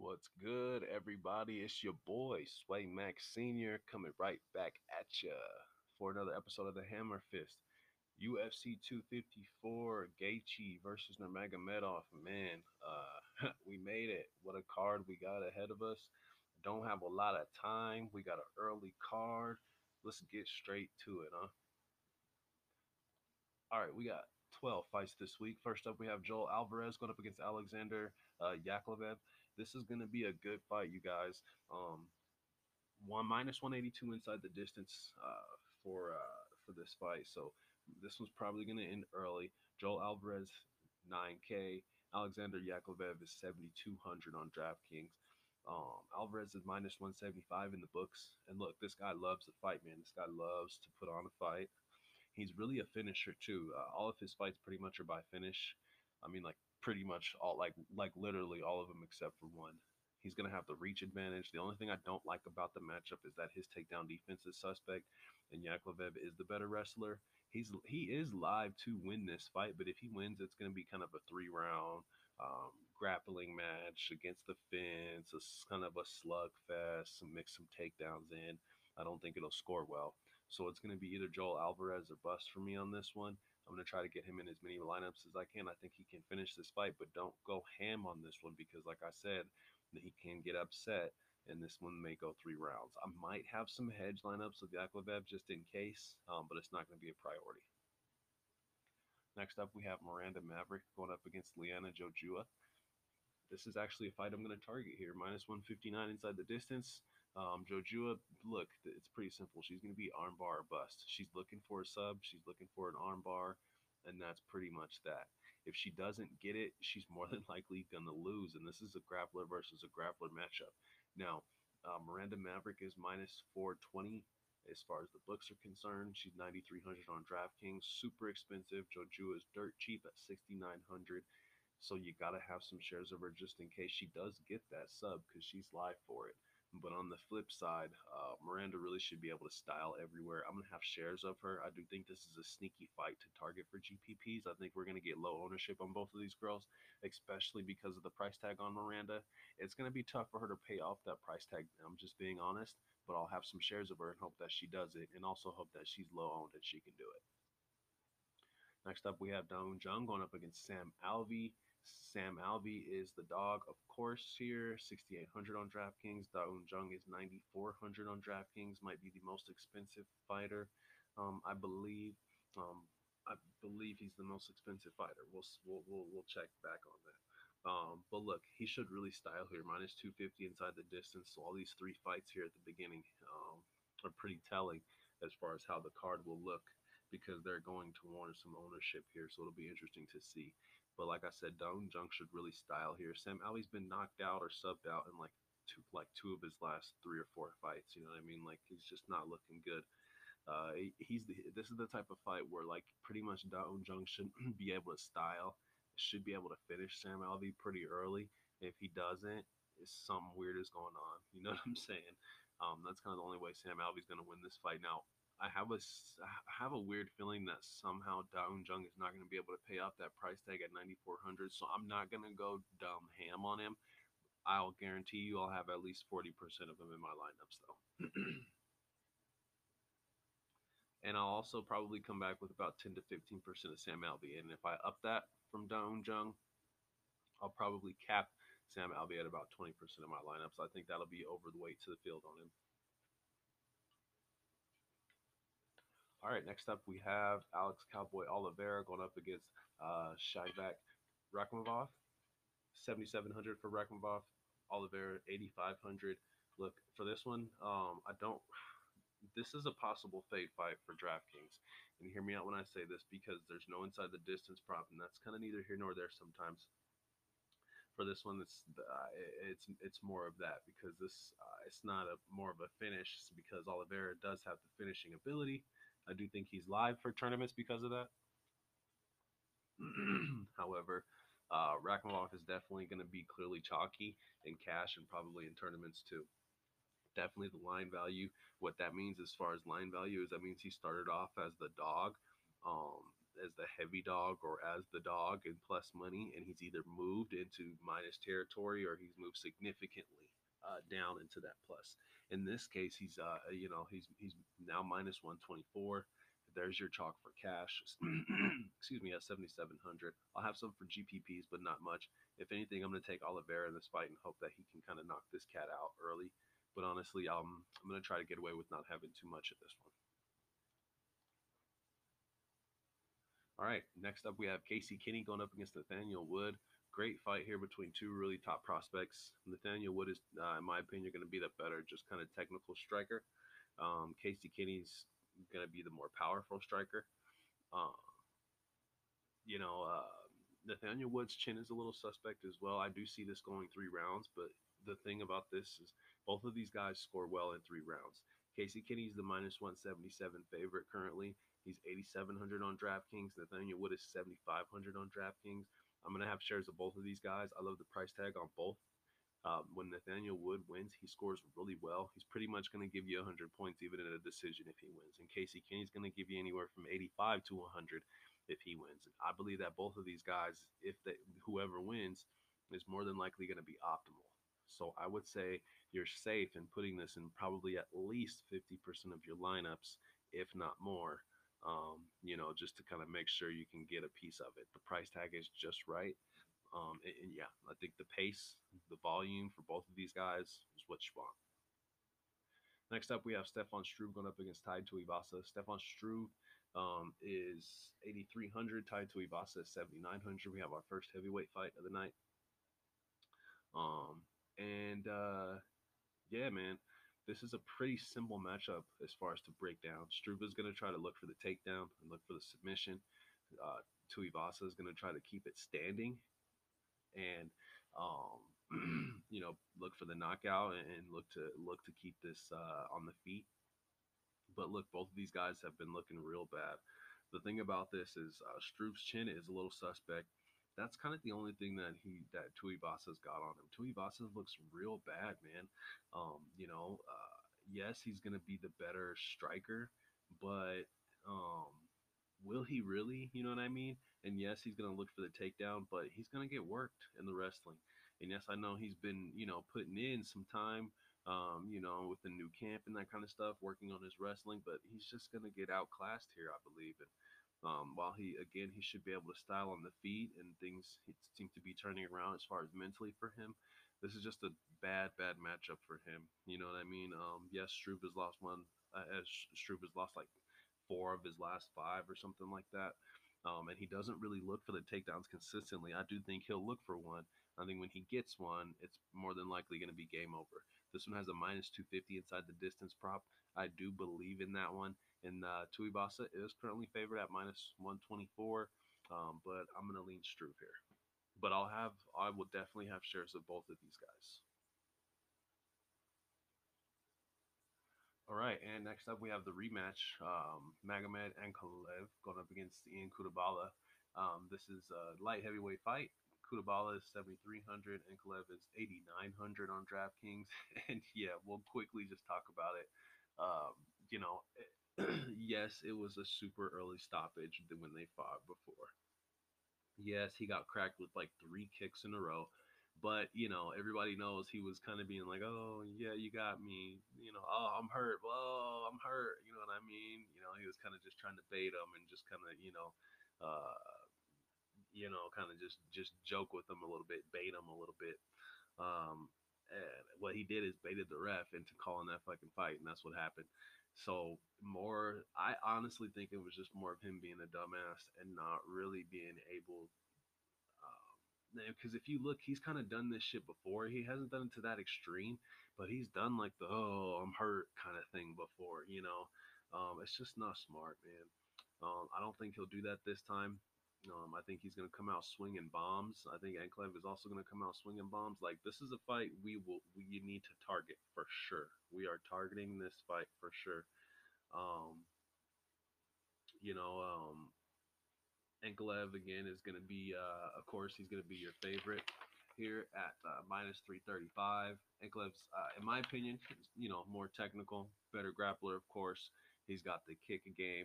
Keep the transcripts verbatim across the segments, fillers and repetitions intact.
What's good, everybody? It's your boy, Sway Max Senior, coming right back at ya for another episode of the Hammer Fist. U F C two fifty-four, Gaethje versus Nurmagomedov. Man, uh, we made it. What a card we got ahead of us. Don't have a lot of time. We got an early card. Let's get straight to it, huh? All right, we got twelve fights this week. First up, we have Joel Alvarez going up against Alexander uh, Yakovlev. This is going to be a good fight, you guys. Um, one minus one eighty-two inside the distance uh, for uh, for this fight. So this one's probably going to end early. Joel Alvarez nine K. Alexander Yakovlev is seventy-two hundred on DraftKings. Um, Alvarez is minus one seventy-five in the books. And look, this guy loves to fight, man. This guy loves to put on a fight. He's really a finisher too. Uh, all of his fights pretty much are by finish. I mean, like pretty much all, like like literally all of them except for one. He's gonna have the reach advantage. The only thing I don't like about the matchup is that his takedown defense is suspect, and Yakovlev is the better wrestler. He's he is live to win this fight, but if he wins, it's gonna be kind of a three round um, grappling match against the fence. It's kind of a slugfest. Mix some takedowns in. I don't think it'll score well. So it's going to be either Joel Alvarez or bust for me on this one. I'm going to try to get him in as many lineups as I can. I think he can finish this fight, but don't go ham on this one because, like I said, he can get upset, and this one may go three rounds. I might have some hedge lineups with Yakovlev just in case, um, but it's not going to be a priority. Next up, we have Miranda Maverick going up against Liana Jojua. This is actually a fight I'm going to target here. Minus one fifty-nine inside the distance. Um, Jojua, look, it's pretty simple. She's going to be armbar or bust. She's looking for a sub. She's looking for an armbar, and that's pretty much that. If she doesn't get it, she's more than likely going to lose, and this is a grappler versus a grappler matchup. Now, uh, Miranda Maverick is minus four twenty as far as the books are concerned. She's ninety-three hundred on DraftKings, super expensive. Jojua is dirt cheap at sixty-nine hundred. So you got to have some shares of her just in case she does get that sub because she's live for it. But on the flip side, uh, Miranda really should be able to style everywhere. I'm going to have shares of her. I do think this is a sneaky fight to target for G P Ps. I think we're going to get low ownership on both of these girls, especially because of the price tag on Miranda. It's going to be tough for her to pay off that price tag. I'm just being honest, but I'll have some shares of her and hope that she does it, and also hope that she's low owned and she can do it. Next up, we have Daun Jung going up against Sam Alvey. Sam Alvey is the dog, of course, here. sixty-eight hundred on DraftKings. Daun Jung is ninety-four hundred on DraftKings. Might be the most expensive fighter, um, I believe. Um, I believe he's the most expensive fighter. We'll we'll we'll, we'll check back on that. Um, but look, he should really style here. Minus two fifty inside the distance. So all these three fights here at the beginning um, are pretty telling as far as how the card will look because they're going to warrant some ownership here. So it'll be interesting to see. But like I said, Daun Jung should really style here. Sam Ali's been knocked out or subbed out in like two, like two of his last three or four fights. You know what I mean? Like he's just not looking good. Uh, he's the, this is the type of fight where like pretty much Daun Jung should be able to style, should be able to finish Sam Alvey pretty early. If he doesn't, something weird is going on. You know what I'm saying? Um, that's kind of the only way Sam Alvey's going to win this fight. Now, I have a I have a weird feeling that somehow Daun Jung is not going to be able to pay off that price tag at ninety-four hundred. So I'm not going to go dumb ham on him. I'll guarantee you I'll have at least forty percent of him in my lineups though. And I'll also probably come back with about ten to fifteen percent of Sam Alvey. And if I up that from Daun Jung, I'll probably cap Sam Alvey at about twenty percent of my lineups. I think that'll be over the weight to the field on him. All right, next up we have Alex Cowboy Oliveira going up against uh, Shavkat Rakhmonov. seventy-seven hundred for Rakhmonov. Oliveira eighty-five hundred. Look, for this one, um, I don't. This is a possible fade fight for DraftKings. And hear me out when I say this because there's no inside the distance prop, and that's kind of neither here nor there sometimes. For this one, it's uh, it's it's more of that because this uh, it's not a more of a finish because Oliveira does have the finishing ability. I do think he's live for tournaments because of that. However, uh, Rakhmonov is definitely going to be clearly chalky in cash and probably in tournaments too. Definitely the line value. What that means as far as line value is that means he started off as the dog. Um, as the heavy dog or as the dog in plus money, and he's either moved into minus territory or he's moved significantly uh, down into that plus. In this case, he's uh, you know he's he's now minus one twenty four. There's your chalk for cash. Excuse me, at seventy-seven hundred. I'll have some for G P Ps, but not much. If anything, I'm going to take Oliveira in this fight and hope that he can kind of knock this cat out early. But honestly, um, I'm going to try to get away with not having too much of this one. All right, next up we have Casey Kinney going up against Nathaniel Wood. Great fight here between two really top prospects. Nathaniel Wood is, uh, in my opinion, going to be the better, just kind of technical striker. Um, Casey Kinney's going to be the more powerful striker. Uh, you know, uh, Nathaniel Wood's chin is a little suspect as well. I do see this going three rounds, but the thing about this is both of these guys score well in three rounds. Casey Kinney's the minus one seventy-seven favorite currently. He's eighty-seven hundred on DraftKings. Nathaniel Wood is seventy-five hundred on DraftKings. I'm going to have shares of both of these guys. I love the price tag on both. Um, when Nathaniel Wood wins, he scores really well. He's pretty much going to give you one hundred points even in a decision if he wins. And Casey Kinney's going to give you anywhere from eighty-five to one hundred if he wins. And I believe that both of these guys, if they, whoever wins, is more than likely going to be optimal. So I would say you're safe in putting this in probably at least fifty percent of your lineups, if not more. Um, you know, just to kind of make sure you can get a piece of it. The price tag is just right. Um, and, and yeah, I think the pace, the volume for both of these guys is what you want. Next up, we have Stefan Struve going up against Tai Tuivasa. Stefan Struve um, is eighty-three hundred. Tai Tuivasa is seventy-nine hundred. We have our first heavyweight fight of the night. Um, and uh, yeah, man, this is a pretty simple matchup as far as to break down. Struve is going to try to look for the takedown and look for the submission. Uh, Tuivasa is going to try to keep it standing and um, you know, look for the knockout and look to look to keep this uh, on the feet. But look, both of these guys have been looking real bad. The thing about this is uh, Struve's chin is a little suspect. That's kind of the only thing that he that Tuivasa's got on him. Tuivasa looks real bad, man. Um, you know, uh, yes, he's gonna be the better striker, but um, will he really? You know what I mean? And yes, he's gonna look for the takedown, but he's gonna get worked in the wrestling. And yes, I know he's been, you know, putting in some time, um, you know, with the new camp and that kind of stuff, working on his wrestling, but he's just gonna get outclassed here, I believe. And um, while he again he should be able to style on the feet and things seem to be turning around as far as mentally for him. This is just a bad, bad matchup for him. You know what I mean? Um, yes, Struve has lost one. Uh, as Struve has lost like four of his last five or something like that. Um, and he doesn't really look for the takedowns consistently. I do think he'll look for one. I think when he gets one, it's more than likely going to be game over. This one has a minus two fifty inside the distance prop. I do believe in that one. And uh, Tuivasa is currently favored at minus one twenty-four, um, but I'm going to lean Struve here. But I'll have, I will definitely have shares of both of these guys. All right, and next up we have the rematch. Um, Magomed Ankalaev going up against Ian Kutabala. Um, this is a light heavyweight fight. Kutabala is seventy-three hundred, Ankalaev is eighty-nine hundred on DraftKings. And yeah, we'll quickly just talk about it. Um, you know, yes, it was a super early stoppage when they fought before. Yes, he got cracked with like three kicks in a row. But, you know, everybody knows he was kind of being like, oh, yeah, you got me. You know, oh, I'm hurt. Oh, I'm hurt. You know what I mean? You know, he was kind of just trying to bait him and just kind of, you know, uh, you know, kind of just just joke with him a little bit, bait him a little bit. Um, and what he did is baited the ref into calling that fucking fight, and that's what happened. So more, I honestly think it was just more of him being a dumbass and not really being able. Because if you look, he's kind of done this shit before. He hasn't done it to that extreme, but he's done like the oh I'm hurt kind of thing before. You know, um, it's just not smart, man. Um, I don't think he'll do that this time. Um, I think he's going to come out swinging bombs. I think Anklev is also going to come out swinging bombs. Like this is a fight we will we need to target for sure. We are targeting this fight for sure. Um, you know, um, Ankalev again is going to be, uh, of course, he's going to be your favorite here at uh, minus three thirty-five. Ankalev's, uh, in my opinion, is, you know, more technical, better grappler, of course. He's got the kick game.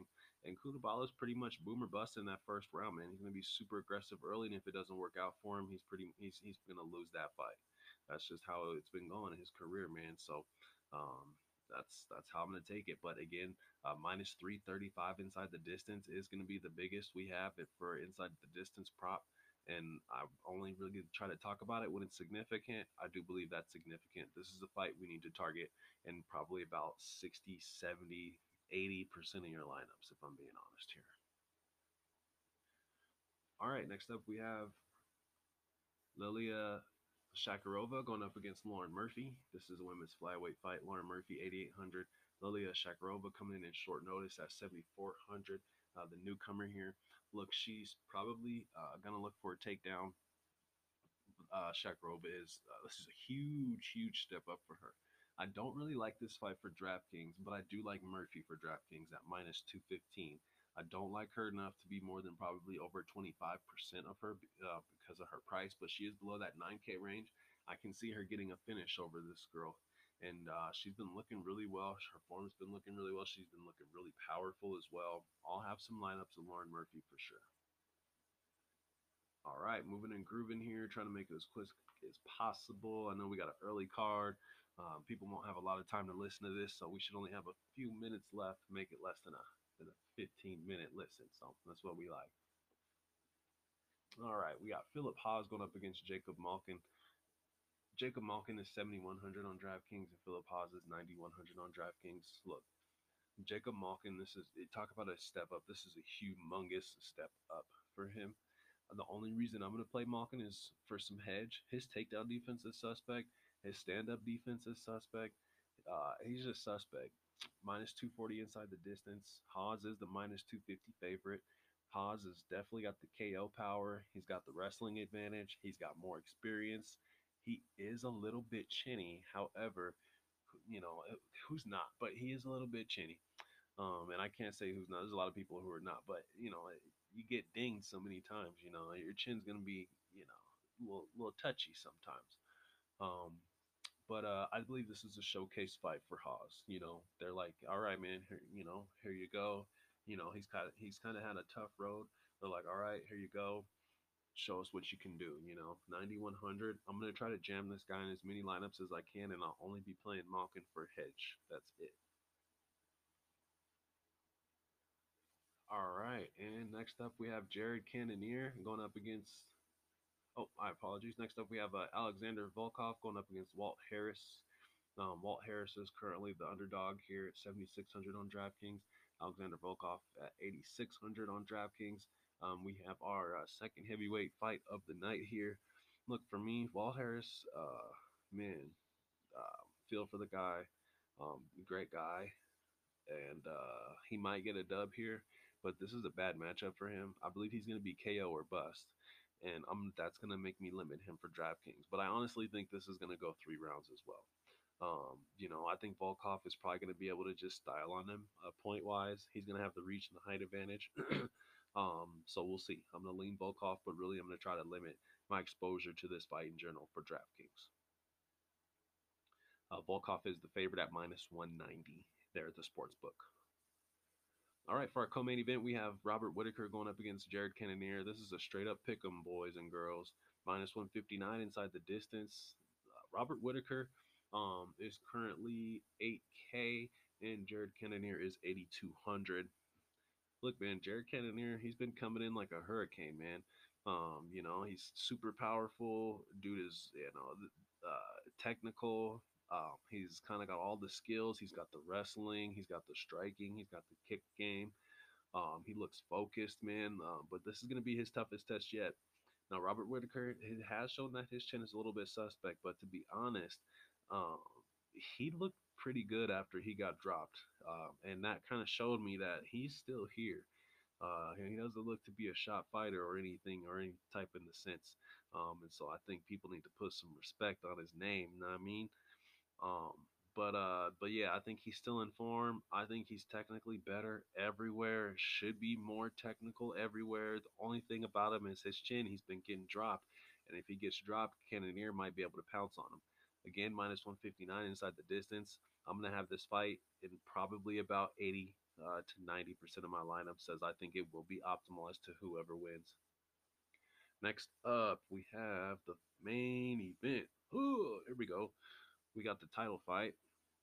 And Koulibaly is pretty much boomer bust in that first round, man. He's gonna be super aggressive early, and if it doesn't work out for him, he's pretty he's he's gonna lose that fight. That's just how it's been going in his career, man. So um, that's that's how I'm gonna take it. But again, uh, minus three thirty five inside the distance is gonna be the biggest we have it for inside the distance prop. And I only really try to talk about it when it's significant. I do believe that's significant. This is a fight we need to target in probably about sixty, seventy, eighty percent of your lineups, if I'm being honest here. All right, next up we have Lilia Shakarova going up against Lauren Murphy. This is a women's flyweight fight. Lauren Murphy, eighty-eight hundred. Lilia Shakarova coming in in short notice at seventy-four hundred. Uh, the newcomer here. Look, she's probably uh, going to look for a takedown. Uh, Shakarova is, uh, this is a huge, huge step up for her. I don't really like this fight for DraftKings, but I do like Murphy for DraftKings at minus two fifteen. I don't like her enough to be more than probably over twenty-five percent of her uh, because of her price, but she is below that nine K range. I can see her getting a finish over this girl. And uh, she's been looking really well. Her form's been looking really well. She's been looking really powerful as well. I'll have some lineups of Lauren Murphy for sure. All right, moving and grooving here, trying to make it as quick as possible. I know we got an early card. Um, people won't have a lot of time to listen to this, so we should only have a few minutes left. Make it less than a than a fifteen minute listen. So that's what we like. All right, we got Philip Haas going up against Jacob Malkin. Jacob Malkin is seventy-one hundred on DraftKings, and Philip Haas is ninety-one hundred on DraftKings. Look, Jacob Malkin, this is talk about a step up. This is a humongous step up for him. The only reason I'm going to play Malkin is for some hedge. His takedown defense is suspect. His stand up defense is suspect. Uh, he's just suspect. Minus two forty inside the distance. Haas is the minus two fifty favorite. Haas has definitely got the K O power. He's got the wrestling advantage. He's got more experience. He is a little bit chinny. However, you know, who's not? But he is a little bit chinny. Um, and I can't say who's not. There's a lot of people who are not, but you know, you get dinged so many times. You know, your chin's gonna be, you know, a little, little touchy sometimes. Um, but uh, I believe this is a showcase fight for Haas. You know, they're like, all right, man, here, you know, here you go. You know, he's kind of he's kind of had a tough road. They're like, all right, here you go. Show us what you can do. You know, ninety-one hundred. I'm gonna try to jam this guy in as many lineups as I can, and I'll only be playing Malkin for hedge. That's it. All right, and next up we have Jared Cannonier going up against. Oh, my apologies. Next up we have uh, Alexander Volkov going up against Walt Harris. Um, Walt Harris is currently the underdog here at seventy-six hundred on DraftKings. Alexander Volkov at eighty-six hundred on DraftKings. Um, we have our uh, second heavyweight fight of the night here. Look, for me, Walt Harris, uh, man, uh, feel for the guy. Um, great guy and uh, he might get a dub here. But this is a bad matchup for him. I believe he's going to be K O or bust, and um, that's going to make me limit him for DraftKings. But I honestly think this is going to go three rounds as well. Um, you know, I think Volkov is probably going to be able to just style on him uh, point wise. He's going to have the reach and the height advantage. um, so we'll see. I'm going to lean Volkov, but really I'm going to try to limit my exposure to this fight in general for DraftKings. Uh, Volkov is the favorite at minus one ninety there at the sports book. All right, for our co-main event, we have Robert Whitaker going up against Jared Cannonier. This is a straight up pick 'em, boys and girls. Minus one fifty-nine inside the distance. Uh, Robert Whitaker um, is currently eight K, and Jared Cannonier is eighty-two hundred. Look, man, Jared Cannonier, he's been coming in like a hurricane, man. Um, you know, he's super powerful. Dude is, you know, uh, technical. Um, he's kind of got all the skills. He's got the wrestling. He's got the striking. He's got the kick game. Um, he looks focused, man. Um, but this is going to be his toughest test yet. Now, Robert Whitaker has shown that his chin is a little bit suspect, but to be honest, um, he looked pretty good after he got dropped, um, and that kind of showed me that he's still here. Uh, he doesn't look to be a shot fighter or anything or any type in the sense, um, and so I think people need to put some respect on his name. You know what I mean? Um, but uh, but yeah, I think he's still in form. I think he's technically better everywhere. Should be more technical everywhere. The only thing about him is his chin. He's been getting dropped, and if he gets dropped, Cannonier might be able to pounce on him. Again, minus one fifty-nine inside the distance. I'm gonna have this fight in probably about eighty uh, to ninety percent of my lineup says I think it will be optimal as to whoever wins. Next up, we have the main event. Ooh, here we go. We got the title fight.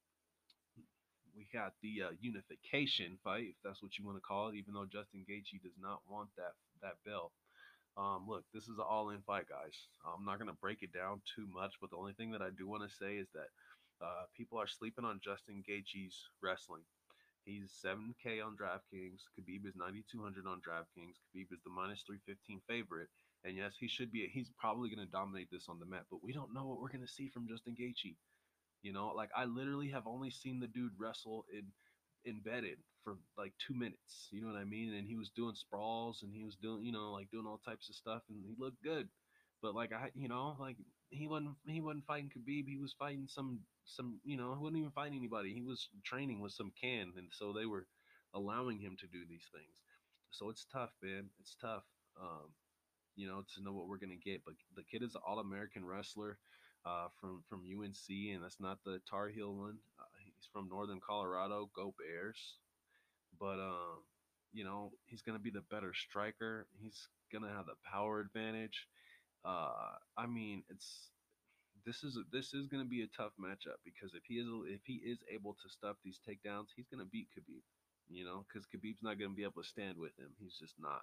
We got the uh, unification fight, if that's what you want to call it. Even though Justin Gaethje does not want that that belt. Um, look, this is an all-in fight, guys. I'm not gonna break it down too much, but the only thing that I do want to say is that uh, people are sleeping on Justin Gaethje's wrestling. He's seven K on DraftKings. Khabib is ninety-two hundred on DraftKings. Khabib is the minus three fifteen favorite. And yes, he should be. He's probably going to dominate this on the mat, but we don't know what we're going to see from Justin Gaethje. You know, like I literally have only seen the dude wrestle in embedded for like two minutes. You know what I mean? And he was doing sprawls and he was doing, you know, like doing all types of stuff, and he looked good. But like I, you know, like he wasn't he wasn't fighting Khabib. He was fighting some some, you know, he wasn't even fighting anybody. He was training with some can, and so they were allowing him to do these things. So it's tough, man. It's tough. Um, you know, to know what we're gonna get. But the kid is an All American wrestler uh, from from U N C, and that's not the Tar Heel one. Uh, he's from Northern Colorado. Go Bears! But um, you know, he's gonna be the better striker. He's gonna have the power advantage. Uh, I mean, it's this is a, this is gonna be a tough matchup because if he is if he is able to stuff these takedowns, he's gonna beat Khabib. You know, because Khabib's not gonna be able to stand with him. He's just not.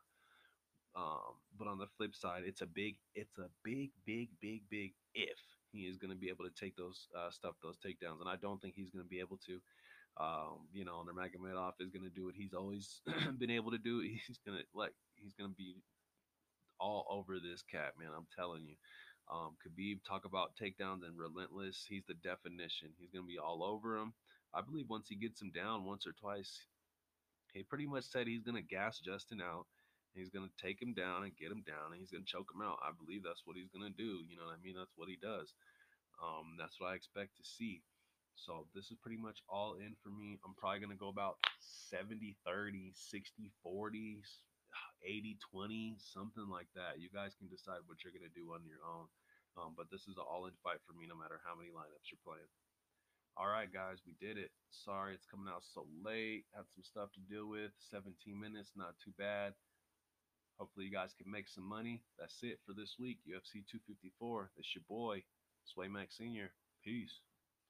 Um, but on the flip side, it's a big, it's a big, big, big, big if he is going to be able to take those uh, stuff, those takedowns, and I don't think he's going to be able to. Um, you know, Nurmagomedov is going to do what he's always been able to do. He's going to like, he's going to be all over this cat, man. I'm telling you. Um, Khabib, talk about takedowns and relentless. He's the definition. He's going to be all over him. I believe once he gets him down once or twice, he pretty much said he's going to gas Justin out. He's going to take him down and get him down, and he's going to choke him out. I believe that's what he's going to do. You know what I mean? That's what he does. Um, that's what I expect to see. So this is pretty much all in for me. I'm probably going to go about seventy thirty, sixty forty, eighty twenty, something like that. You guys can decide what you're going to do on your own. Um, but this is an all in fight for me no matter how many lineups you're playing. All right, guys, we did it. Sorry it's coming out so late. Had some stuff to deal with. seventeen minutes, not too bad. Hopefully, you guys can make some money. That's it for this week. U F C two fifty-four. That's your boy, Sway Max Senior Peace.